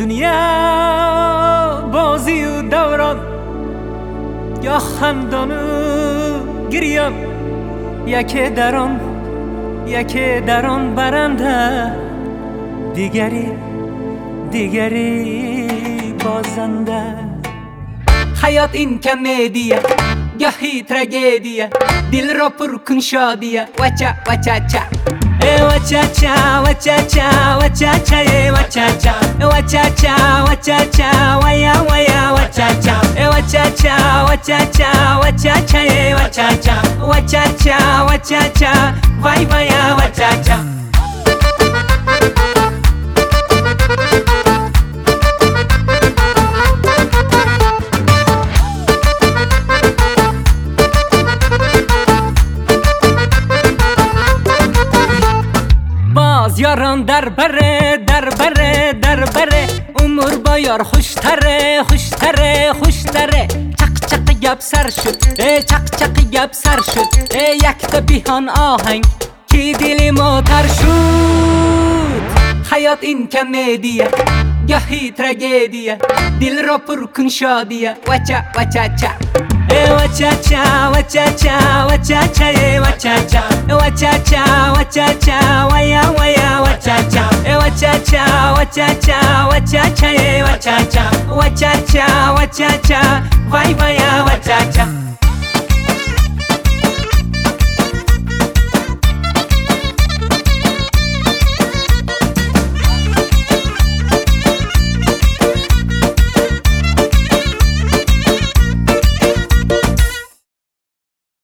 دنیا بازی و دوران، یا خندان و گریان، یکی در آن برنده، دیگری بازنده. حیات این کمدیه، گاهی تراژدیه، دل را پر کن شادیه. وچا وچا چا وچا چا وچا چا وچا چا وچا چا وچا چا وچا چا ویا ویا وچا چا وچا چا وچا چا وچا چا وچا چا وچا چا وچا چا وای ویا وچا چا. یاران در بره امور با یار خوشتره چق گپ سر شد گپ سر شد یک تا بیهان آهنگ کی دل ما تر شد. حیات این کمدیه، گاهی تراژدیه، دل را پر کن شادیه. وچا وچا چا وچا چا وچا چا وچا چا وچا چا وچا چا وچا چا ویا ویا وچا چا وچا چا وچا چا وچا چا وچا چا وچا چا وچا چا وای ویا وچا چا.